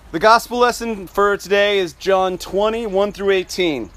The gospel lesson for today is John 20, 1 through 18.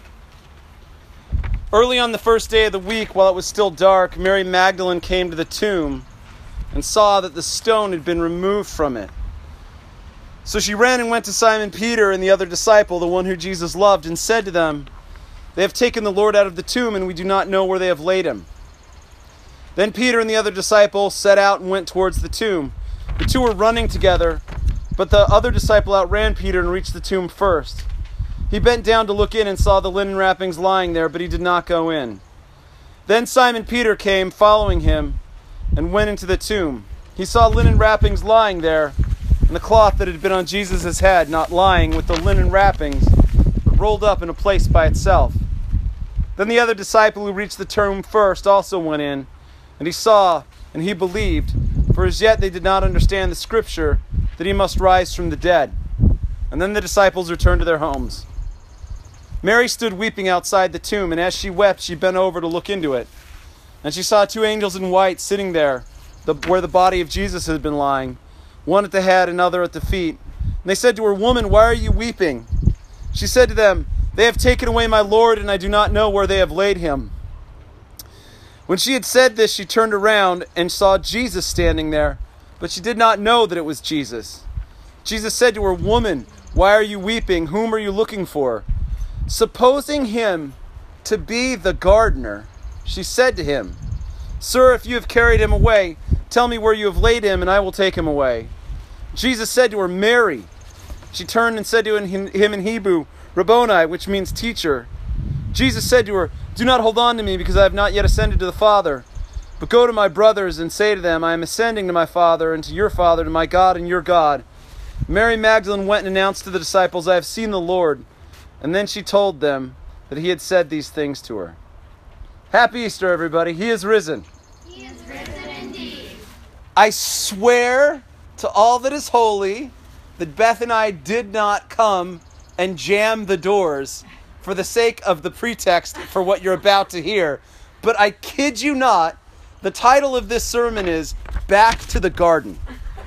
Early on the first day of the week, while it was still dark, Mary Magdalene came to the tomb and saw that the stone had been removed from it. So she ran and went to Simon Peter and the other disciple, the one who Jesus loved, and said to them, "They have taken the Lord out of the tomb, and we do not know where they have laid him." Then Peter and the other disciple set out and went towards the tomb. The two were running together, but the other disciple outran Peter and reached the tomb first. He bent down to look in and saw the linen wrappings lying there, but he did not go in. Then Simon Peter came, following him, and went into the tomb. He saw linen wrappings lying there, and the cloth that had been on Jesus' head, not lying with the linen wrappings, but rolled up in a place by itself. Then the other disciple who reached the tomb first also went in, and he saw, and he believed, for as yet they did not understand the scripture that he must rise from the dead. And then the disciples returned to their homes. Mary stood weeping outside the tomb, and as she wept, she bent over to look into it. And she saw two angels in white sitting there, where the body of Jesus had been lying, one at the head, another at the feet. And they said to her, "Woman, why are you weeping?" She said to them, "They have taken away my Lord, and I do not know where they have laid him." When she had said this, she turned around and saw Jesus standing there, but she did not know that it was Jesus. Jesus said to her, "Woman, why are you weeping? Whom are you looking for?" Supposing him to be the gardener, she said to him, "Sir, if you have carried him away, tell me where you have laid him, and I will take him away." Jesus said to her, "Mary." She turned and said to him in Hebrew, "Rabboni," which means teacher. Jesus said to her, "Do not hold on to me, because I have not yet ascended to the Father. But go to my brothers and say to them, I am ascending to my Father and to your Father, to my God and your God." Mary Magdalene went and announced to the disciples, "I have seen the Lord." And then she told them that he had said these things to her. Happy Easter, everybody. He is risen. He is risen indeed. I swear to all that is holy that Beth and I did not come and jam the doors for the sake of the pretext for what you're about to hear. But I kid you not, the title of this sermon is Back to the Garden.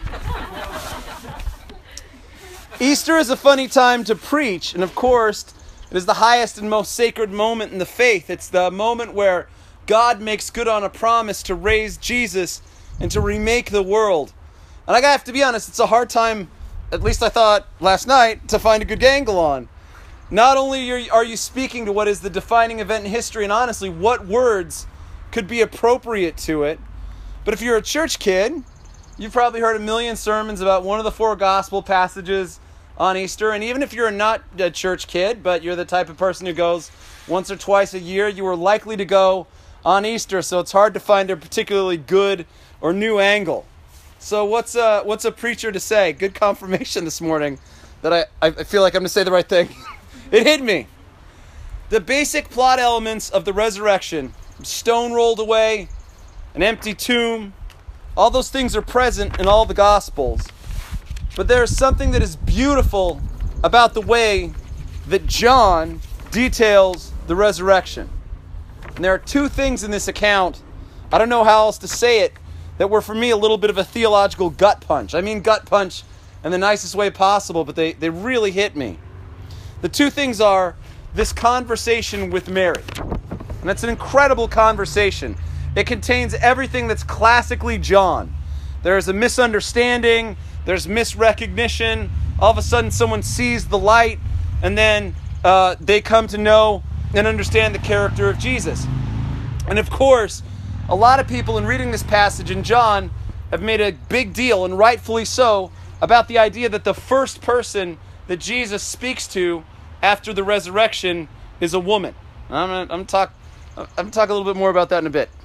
Easter is a funny time to preach, and of course, it is the highest and most sacred moment in the faith. It's the moment where God makes good on a promise to raise Jesus and to remake the world. And I have to be honest, it's a hard time, at least I thought last night, to find a good angle on. Not only are you speaking to what is the defining event in history, and honestly, what words could be appropriate to it, but if you're a church kid, you've probably heard a million sermons about one of the four gospel passages on Easter. And even if you're not a church kid, but you're the type of person who goes once or twice a year, you are likely to go on Easter, so it's hard to find a particularly good or new angle. So what's a preacher to say? Good confirmation this morning that I feel like I'm going to say the right thing. It hit me. The basic plot elements of the resurrection, stone rolled away, an empty tomb, all those things are present in all the Gospels. But there is something that is beautiful about the way that John details the resurrection. And there are two things in this account, I don't know how else to say it, that were for me a little bit of a theological gut punch. I mean gut punch in the nicest way possible, but they really hit me. The two things are this conversation with Mary. And it's an incredible conversation. It contains everything that's classically John. There's a misunderstanding, there's misrecognition, all of a sudden someone sees the light, and then they come to know and understand the character of Jesus. And of course, a lot of people in reading this passage in John have made a big deal, and rightfully so, about the idea that the first person that Jesus speaks to after the resurrection is a woman. I'm going to talk a little bit more about that in a bit.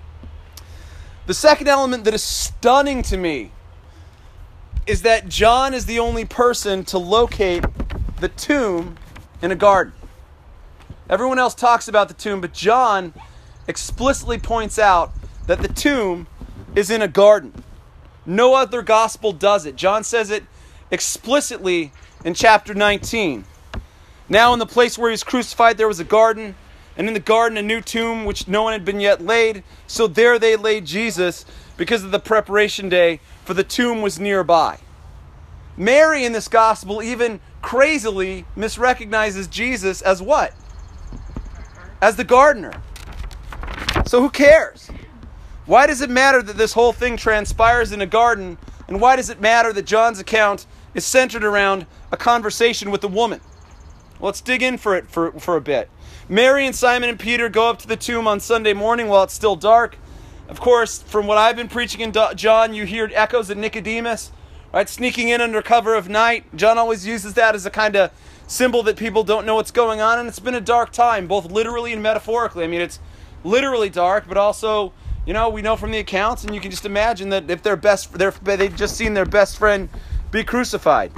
The second element that is stunning to me is that John is the only person to locate the tomb in a garden. Everyone else talks about the tomb, but John explicitly points out that the tomb is in a garden. No other gospel does it. John says it explicitly in chapter 19. Now in the place where he was crucified there was a garden, and in the garden a new tomb which no one had been yet laid. So there they laid Jesus because of the preparation day, for the tomb was nearby. Mary in this gospel even crazily misrecognizes Jesus as what? As the gardener. So who cares? Why does it matter that this whole thing transpires in a garden? And why does it matter that John's account is centered around a conversation with a woman? Well, let's dig in for it for a bit. Mary and Simon and Peter go up to the tomb on Sunday morning while it's still dark. Of course, from what I've been preaching in John, you hear echoes of Nicodemus, right? Sneaking in under cover of night. John always uses that as a kind of symbol that people don't know what's going on. And it's been a dark time, both literally and metaphorically. I mean, it's literally dark, but also, we know from the accounts, and you can just imagine that if they've just seen their best friend be crucified.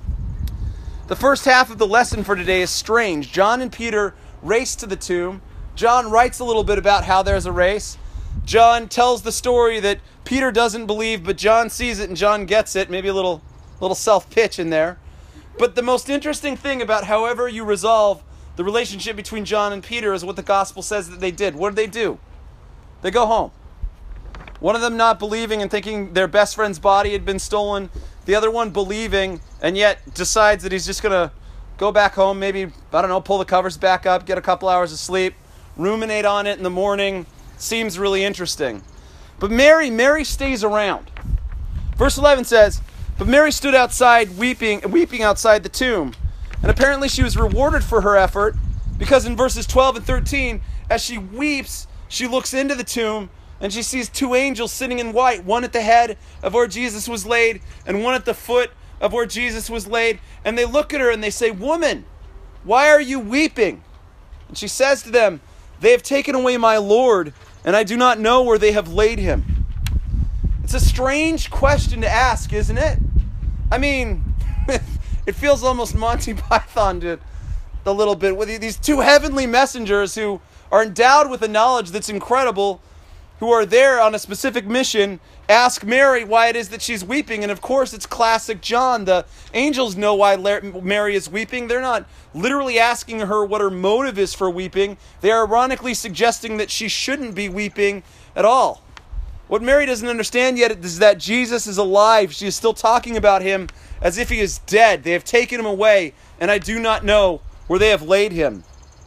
The first half of the lesson for today is strange. John and Peter race to the tomb. John writes a little bit about how there's a race. John tells the story that Peter doesn't believe, but John sees it and John gets it. Maybe a little self-pitch in there. But the most interesting thing about however you resolve the relationship between John and Peter is what the gospel says that they did. What did they do? They go home. One of them not believing and thinking their best friend's body had been stolen. The other one believing and yet decides that he's just going to go back home, maybe, pull the covers back up, get a couple hours of sleep, ruminate on it in the morning. Seems really interesting. But Mary stays around. Verse 11 says, "But Mary stood outside weeping outside the tomb. And apparently she was rewarded for her effort, because in verses 12 and 13, as she weeps, she looks into the tomb and she sees two angels sitting in white, one at the head of where Jesus was laid and one at the foot of where Jesus was laid. And they look at her and they say, 'Woman, why are you weeping?' And she says to them, 'They have taken away my Lord, and I do not know where they have laid him.'" It's a strange question to ask, isn't it? I mean, it feels almost Monty Python to a little bit, with these two heavenly messengers who are endowed with a knowledge that's incredible, who are there on a specific mission, ask Mary why it is that she's weeping. And of course, it's classic John. The angels know why Mary is weeping. They're not literally asking her what her motive is for weeping. They are ironically suggesting that she shouldn't be weeping at all. What Mary doesn't understand yet is that Jesus is alive. She is still talking about him as if he is dead. They have taken him away, and I do not know where they have laid him.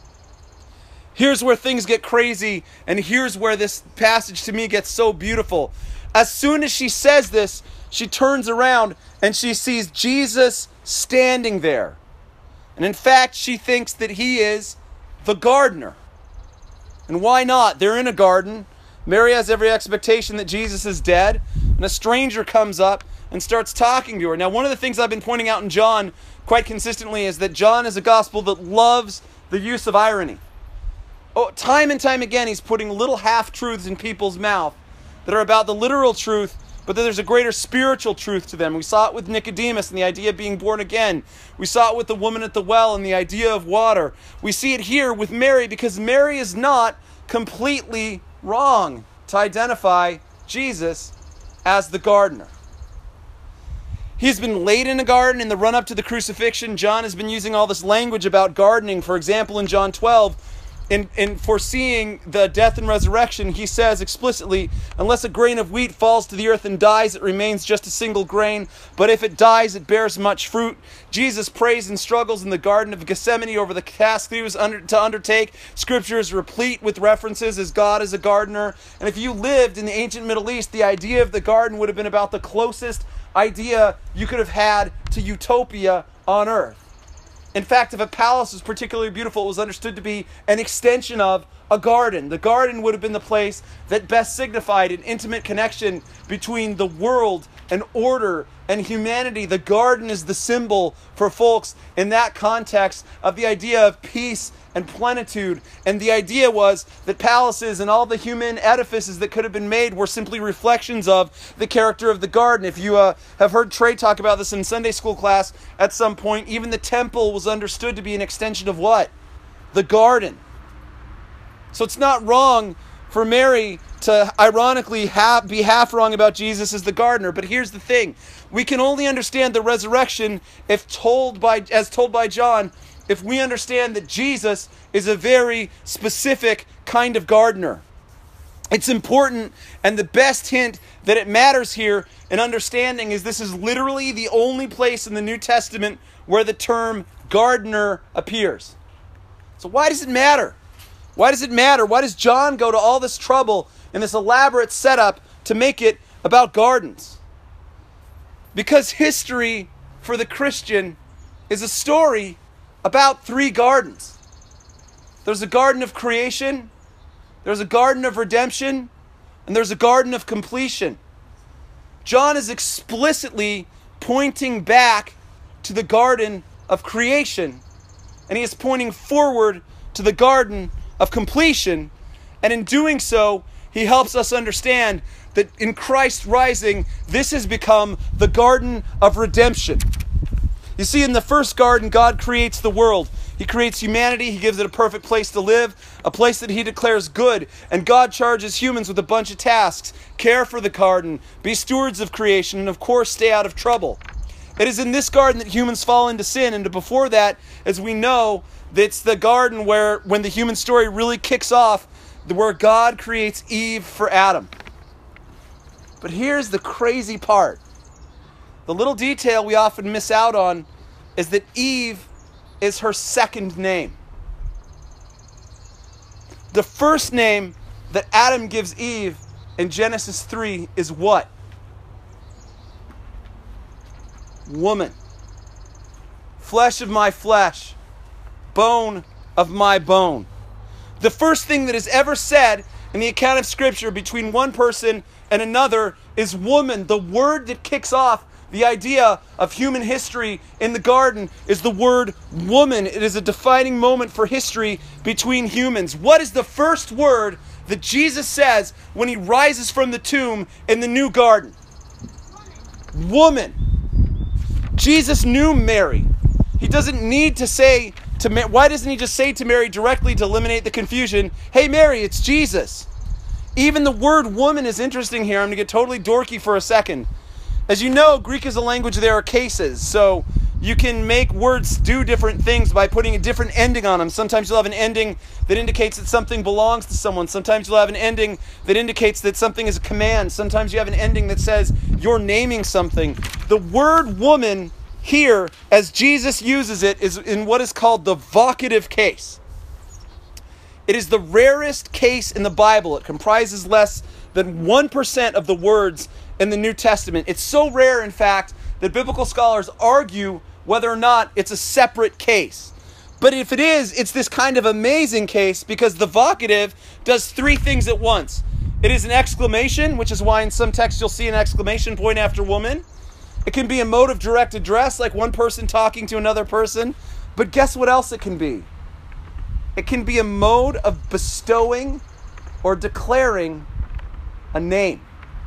Here's where things get crazy, and here's where this passage to me gets so beautiful. As soon as she says this, she turns around and she sees Jesus standing there. And in fact, she thinks that he is the gardener. And why not? They're in a garden. Mary has every expectation that Jesus is dead, and a stranger comes up and starts talking to her. Now, one of the things I've been pointing out in John quite consistently is that John is a gospel that loves the use of irony. Oh, time and time again, he's putting little half-truths in people's mouth that are about the literal truth, but that there's a greater spiritual truth to them. We saw it with Nicodemus and the idea of being born again. We saw it with the woman at the well and the idea of water. We see it here with Mary, because Mary is not completely wrong to identify Jesus as the gardener. He's been laid in a garden in the run-up to the crucifixion. John has been using all this language about gardening. For example, in John 12, in foreseeing the death and resurrection, he says explicitly, "Unless a grain of wheat falls to the earth and dies, it remains just a single grain. But if it dies, it bears much fruit." Jesus prays and struggles in the Garden of Gethsemane over the task that he was to undertake. Scripture is replete with references as God is a gardener. And if you lived in the ancient Middle East, the idea of the garden would have been about the closest idea you could have had to utopia on earth. In fact, if a palace was particularly beautiful, it was understood to be an extension of a garden. The garden would have been the place that best signified an intimate connection between the world and order and humanity. The garden is the symbol for folks in that context of the idea of peace and plenitude. And the idea was that palaces and all the human edifices that could have been made were simply reflections of the character of the garden. If you have heard Trey talk about this in Sunday school class at some point, even the temple was understood to be an extension of what? The garden. So it's not wrong for Mary to ironically be half wrong about Jesus as the gardener. But here's the thing. We can only understand the resurrection as told by John if we understand that Jesus is a very specific kind of gardener. It's important, and the best hint that it matters here in understanding is this is literally the only place in the New Testament where the term gardener appears. So why does it matter? Why does it matter? Why does John go to all this trouble and this elaborate setup to make it about gardens? Because history for the Christian is a story about 3 gardens. There's a garden of creation, there's a garden of redemption, and there's a garden of completion. John is explicitly pointing back to the garden of creation, and he is pointing forward to the garden of completion. And in doing so, he helps us understand that in Christ rising, this has become the garden of redemption. You see, in the first garden, God creates the world. He creates humanity. He gives it a perfect place to live, a place that he declares good. And God charges humans with a bunch of tasks. Care for the garden, be stewards of creation, and of course, stay out of trouble. It is in this garden that humans fall into sin. And before that, as we know, it's the garden where, when the human story really kicks off, where God creates Eve for Adam. But here's the crazy part. The little detail we often miss out on is that Eve is her second name. The first name that Adam gives Eve in Genesis 3 is what? Woman. Flesh of my flesh, bone of my bone. The first thing that is ever said in the account of Scripture between one person and another is woman. The word that kicks off the idea of human history in the garden is the word woman. It is a defining moment for history between humans. What is the first word that Jesus says when he rises from the tomb in the new garden? Woman. Jesus knew Mary. He doesn't need to say to Mary. Why doesn't he just say to Mary directly to eliminate the confusion, "Hey Mary, it's Jesus"? Even the word woman is interesting here. I'm going to get totally dorky for a second. As you know, Greek is a language, there are cases. So you can make words do different things by putting a different ending on them. Sometimes you'll have an ending that indicates that something belongs to someone. Sometimes you'll have an ending that indicates that something is a command. Sometimes you have an ending that says you're naming something. The word woman here, as Jesus uses it, is in what is called the vocative case. It is the rarest case in the Bible. It comprises less than 1% of the words in the New Testament. It's so rare, in fact, that biblical scholars argue whether or not it's a separate case. But if it is, it's this kind of amazing case because the vocative does 3 things at once. It is an exclamation, which is why in some texts you'll see an exclamation point after woman. It can be a mode of direct address, like one person talking to another person. But guess what else it can be? It can be a mode of bestowing or declaring a name.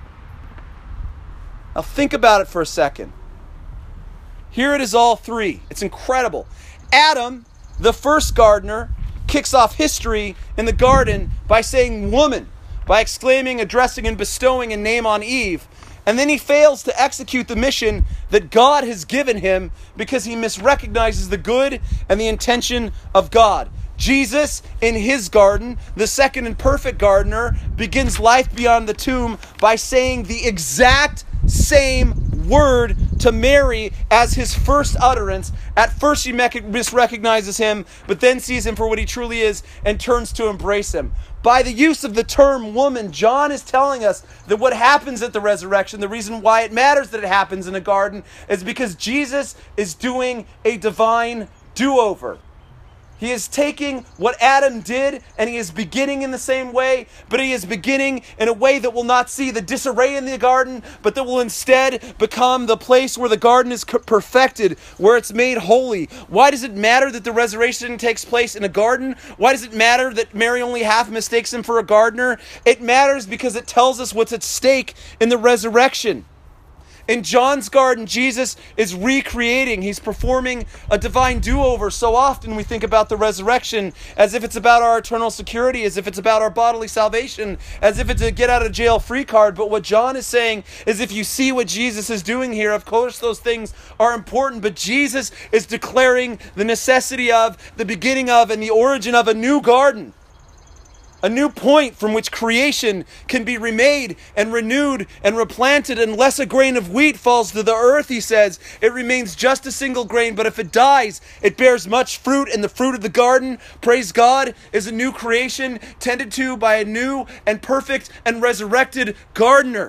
Now think about it for a second. Here it is, all 3. It's incredible. Adam, the first gardener, kicks off history in the garden by saying woman, by exclaiming, addressing, and bestowing a name on Eve. And then he fails to execute the mission that God has given him because he misrecognizes the good and the intention of God. Jesus, in his garden, the second and perfect gardener, begins life beyond the tomb by saying the exact same word to Mary as his first utterance. At first she misrecognizes him, but then sees him for what he truly is and turns to embrace him. By the use of the term woman, John is telling us that what happens at the resurrection, the reason why it matters that it happens in a garden, is because Jesus is doing a divine do-over. He is taking what Adam did and he is beginning in the same way, but he is beginning in a way that will not see the disarray in the garden, but that will instead become the place where the garden is perfected, where it's made holy. Why does it matter that the resurrection takes place in a garden? Why does it matter that Mary only half mistakes him for a gardener? It matters because it tells us what's at stake in the resurrection. In John's garden, Jesus is recreating. He's performing a divine do-over. So often we think about the resurrection as if it's about our eternal security, as if it's about our bodily salvation, as if it's a get-out-of-jail-free card. But what John is saying is if you see what Jesus is doing here, of course those things are important, but Jesus is declaring the necessity of, the beginning of, and the origin of a new garden A new point from which creation can be remade and renewed and replanted. Unless a grain of wheat falls to the earth, he says, it remains just a single grain. But if it dies, it bears much fruit. And the fruit of the garden, praise God, is a new creation tended to by a new and perfect and resurrected gardener.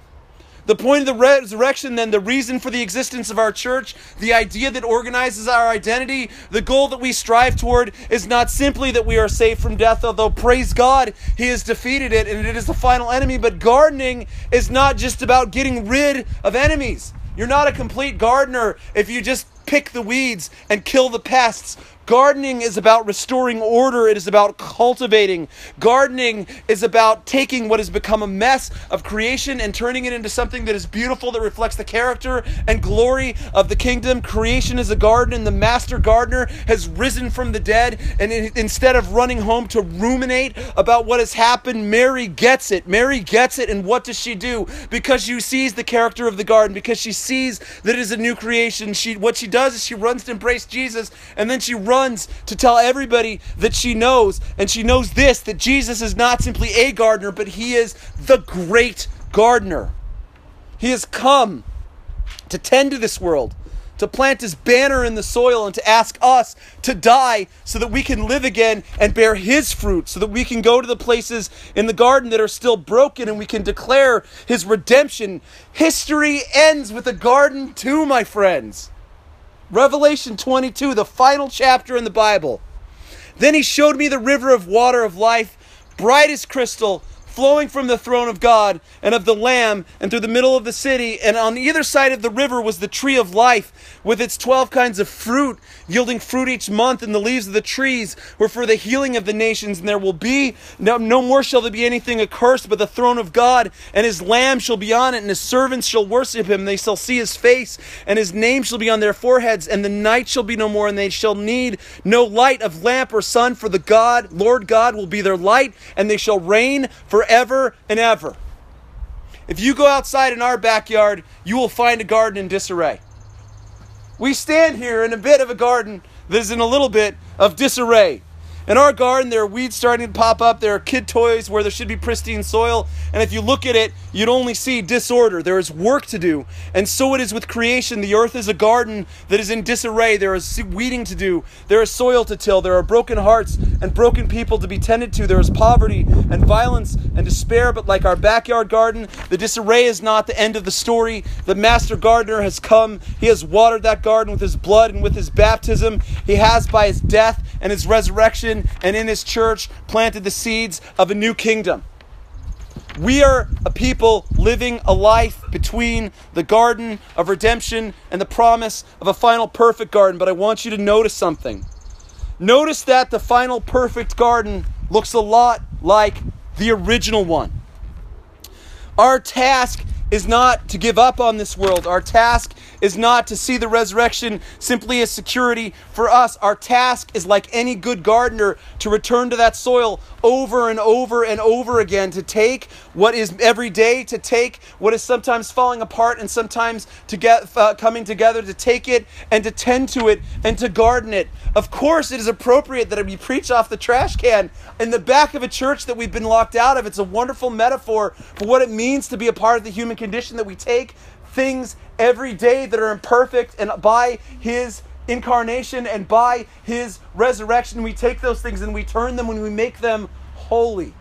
The point of the resurrection, then, the reason for the existence of our church, the idea that organizes our identity, the goal that we strive toward is not simply that we are saved from death, although, praise God, He has defeated it and it is the final enemy. But gardening is not just about getting rid of enemies. You're not a complete gardener if you just pick the weeds and kill the pests. Gardening is about restoring order. It is about cultivating. Gardening is about taking what has become a mess of creation and turning it into something that is beautiful, that reflects the character and glory of the kingdom. Creation is a garden, and the master gardener has risen from the dead. And instead of running home to ruminate about what has happened, Mary gets it. Mary gets it, and what does she do? Because she sees the character of the garden, because she sees that it is a new creation, what she does is she runs to embrace Jesus, and then she runs to tell everybody that she knows. And she knows this, that Jesus is not simply a gardener, but He is the great gardener. He has come to tend to this world, to plant His banner in the soil, and to ask us to die so that we can live again and bear His fruit, so that we can go to the places in the garden that are still broken and we can declare His redemption. History ends with a garden too, my friends. Revelation 22, the final chapter in the Bible. Then He showed me the river of water of life, bright as crystal, flowing from the throne of God and of the Lamb, and through the middle of the city. And on either side of the river was the tree of life, with its 12 kinds of fruit, yielding fruit each month. And the leaves of the trees were for the healing of the nations. And there will be no more shall there be anything accursed, but the throne of God and His Lamb shall be on it, and His servants shall worship Him. They shall see His face, and His name shall be on their foreheads. And the night shall be no more, and they shall need no light of lamp or sun, for the Lord God will be their light, and they shall reign forever and ever. If you go outside in our backyard, you will find a garden in disarray. We stand here in a bit of a garden that is in a little bit of disarray. In our garden, there are weeds starting to pop up. There are kid toys where there should be pristine soil. And if you look at it, you'd only see disorder. There is work to do. And so it is with creation. The earth is a garden that is in disarray. There is weeding to do. There is soil to till. There are broken hearts and broken people to be tended to. There is poverty and violence and despair. But like our backyard garden, the disarray is not the end of the story. The master gardener has come. He has watered that garden with His blood and with His baptism. He has, by His death and His resurrection, and in His church, planted the seeds of a new kingdom. We are a people living a life between the garden of redemption and the promise of a final perfect garden. But I want you to notice something. Notice that the final perfect garden looks a lot like the original one. Our task is not to give up on this world. Our task is not to see the resurrection simply as security for us. Our task is, like any good gardener, to return to that soil over and over and over again, to take what is every day, to take what is sometimes falling apart and sometimes coming together, to take it and to tend to it and to garden it. Of course, it is appropriate that we preach off the trash can in the back of a church that we've been locked out of. It's a wonderful metaphor for what it means to be a part of the human condition, that we take things every day that are imperfect, and by His incarnation and by His resurrection, we take those things and we turn them and we make them holy.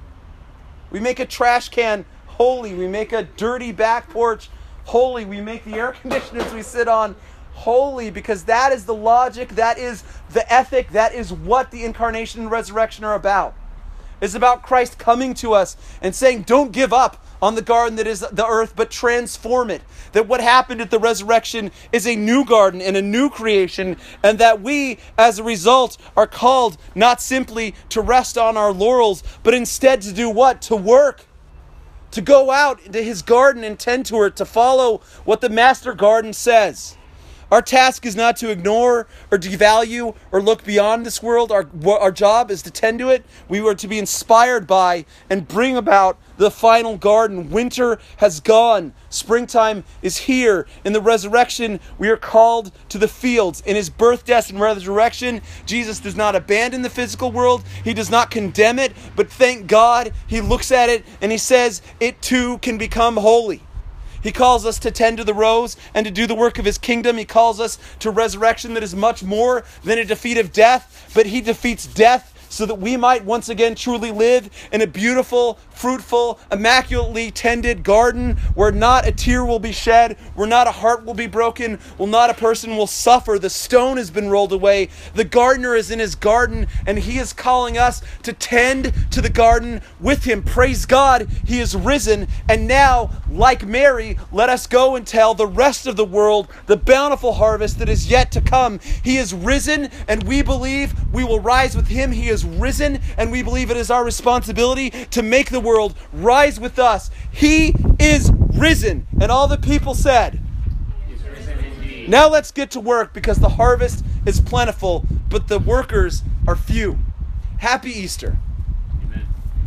We make a trash can holy. We make a dirty back porch holy. We make the air conditioners we sit on holy, because that is the logic, that is the ethic, that is what the incarnation and resurrection are about. It's about Christ coming to us and saying, don't give up on the garden that is the earth, but transform it. That what happened at the resurrection is a new garden and a new creation, and that we, as a result, are called not simply to rest on our laurels, but instead to do what? To work. To go out into His garden and tend to it, to follow what the master garden says. Our task is not to ignore or devalue or look beyond this world. Our job is to tend to it. We are to be inspired by and bring about the final garden. Winter has gone. Springtime is here. In the resurrection, we are called to the fields. In his birth, death, and resurrection, Jesus does not abandon the physical world. He does not condemn it, but thank God, he looks at it and he says, it too can become holy. He calls us to tend to the rows and to do the work of his kingdom. He calls us to resurrection that is much more than a defeat of death, but he defeats death so that we might once again truly live in a beautiful, fruitful, immaculately tended garden where not a tear will be shed, where not a heart will be broken, where not a person will suffer. The stone has been rolled away. The gardener is in his garden, and he is calling us to tend to the garden with him. Praise God, he is risen. And now, like Mary, let us go and tell the rest of the world the bountiful harvest that is yet to come. He is risen, and we believe we will rise with him. He is risen, and we believe it is our responsibility to make the world rise with us. He is risen. And all the people said, He's risen indeed. now let's get to work, because the harvest is plentiful, but the workers are few. Happy Easter. Amen.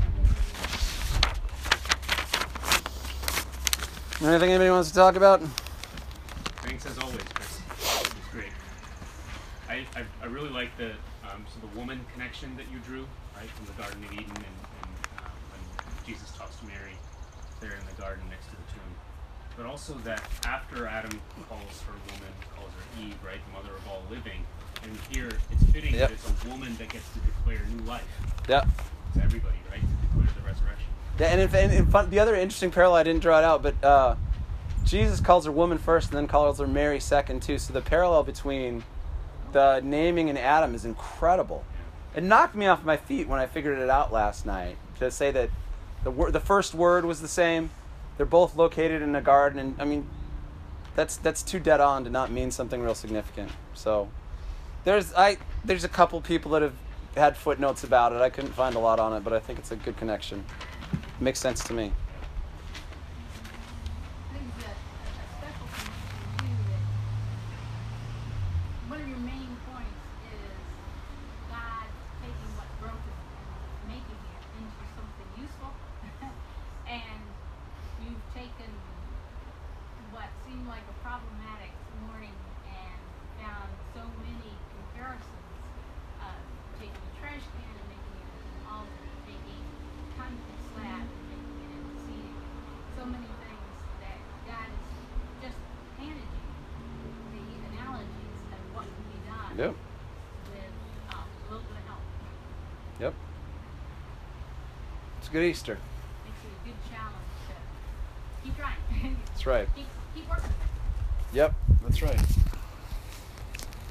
Anything anybody wants to talk about? Thanks as always, Chris. It was great. I really like the woman connection that you drew, right, from the Garden of Eden and when Jesus talks to Mary there in the garden next to the tomb. But also that after Adam calls her woman, calls her Eve, right, the mother of all living, and here it's fitting Yep. that it's a woman that gets to declare new life Yeah. to everybody, right, to declare the resurrection. Yeah, and the other interesting parallel, I didn't draw it out, but Jesus calls her woman first and then calls her Mary second too. So the parallel between the naming in Adam is incredible. It knocked me off my feet when I figured it out last night, to say that the first word was the same. They're both located in a garden, and I mean, that's too dead on to not mean something real significant. So there's a couple people that have had footnotes about it. I couldn't find a lot on it, but I think it's a good connection. Makes sense to me. I think that a special connection too, that one of your main points is God taking what's broken and making it into something useful. And you've taken what seemed like a problematic morning and found so many comparisons of taking a trash can and making it into an altar, taking concrete slab and making it into seating. So many things that God has just handed you, the analogies of what can be done Yep. with a little bit of help. Yep. It's a good Easter. Makes it a good challenge to keep trying. That's right. keep working. Yep. That's right.